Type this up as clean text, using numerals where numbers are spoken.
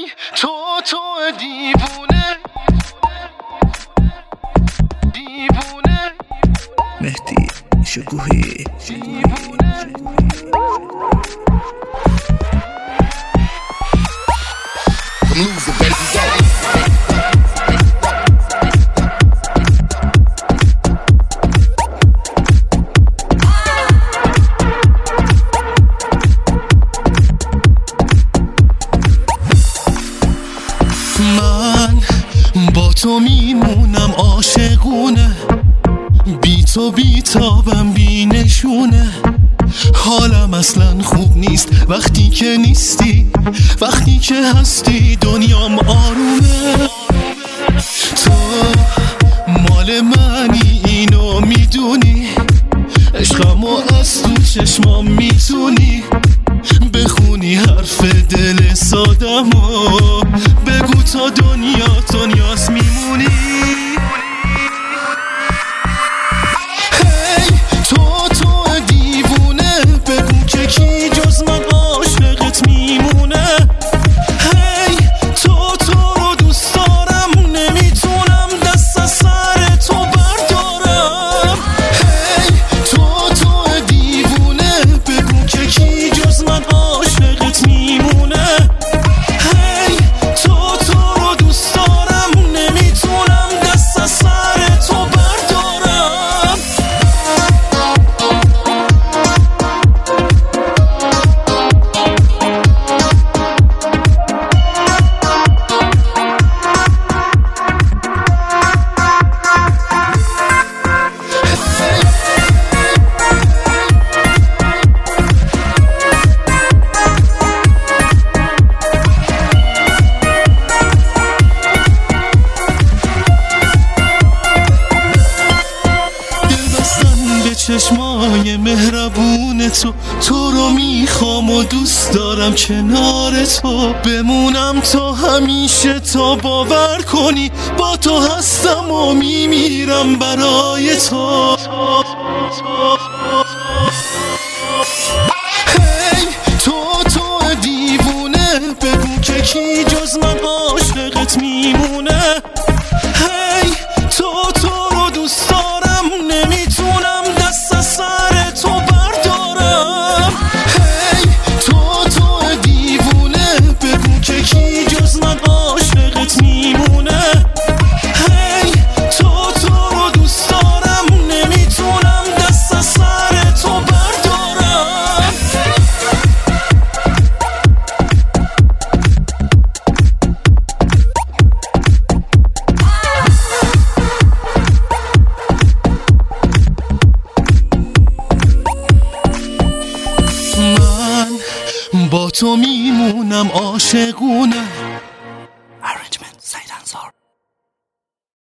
تو دیوونه مهدی شکوهی من با تو میمونم عاشقونه، بی تو بیتابم بی نشونه. حالم اصلا خوب نیست وقتی که نیستی، وقتی که هستی دنیام آرومه. تو مال منی اینو میدونی، عشقمو از تو چشمام میتونی بخونی حرف دل سادمو، بگو تا دنیاست میمونی. هی تو دیوونه، بگو که کی جز من عاشقت میمونه. هی تو رو دوست دارم، نمیتونم دست از سر تو بردارم. هی تو دیوونه، بگو که کی جز من عاشقت میمونه. هی تو رو دوست دارم، نمیتونم دست از سر تو بردارم. چشمای مهربون تو رو میخوام و دوست دارم کنار تو بمونم تا همیشه، تا باور کنی با تو هستم و میمیرم برای تو. هی تو دیوونه، بگو که کی جز من عاشقت میمونه. هی تو رو دوست دارم، نمیتونم دست از سر تو بردارم. هی تو دیوونه، بگو که کی جز من عاشقت میمونه. هی تو رو دوست دارم، نمیتونم دست از سر تو بردارم. من با تو میمونم عاشقونه،